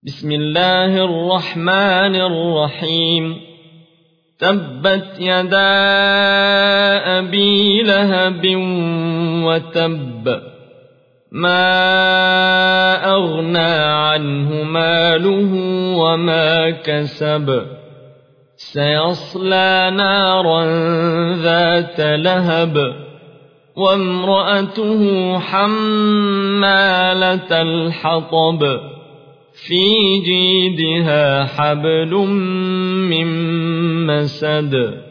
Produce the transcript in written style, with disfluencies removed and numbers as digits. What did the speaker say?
بسم الله الرحمن الرحيم. تبت يدا أبي لهب وتب، ما أغنى عنه ماله وما كسب، سيصلى نارا ذات لهب، وامرأته حمالة الحطب، في جيدها حبل من مسد.